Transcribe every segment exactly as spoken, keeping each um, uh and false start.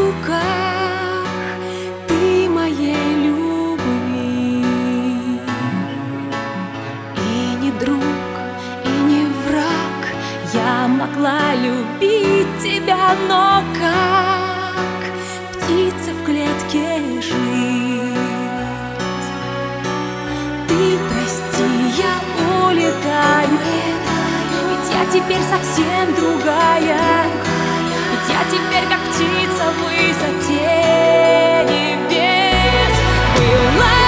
руках, ты моей любви. И не друг, и не враг, я могла любить тебя, но как птица в клетке жить? Ты прости, я улетаю, ведь я теперь совсем другая. Ведь я теперь как птица в высоте небес. Была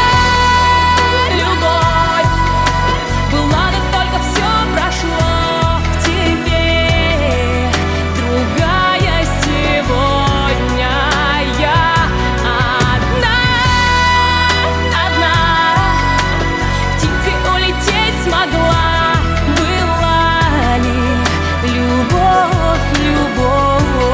любовь, была, но только все прошло. Теперь другая сегодня. Я одна, одна, птицей улететь смогла. Была ли любовь, любовь?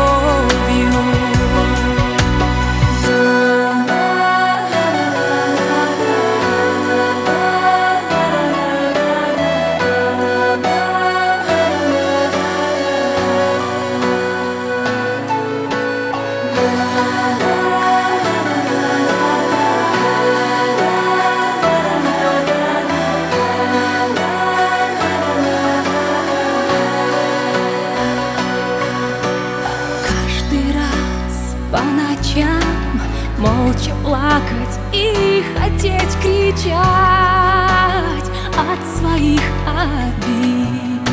По ночам молча плакать и хотеть кричать от своих обид.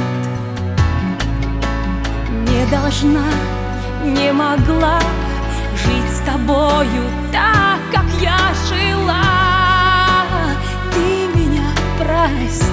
Не должна, не могла жить с тобою так, как я жила. Ты меня прости.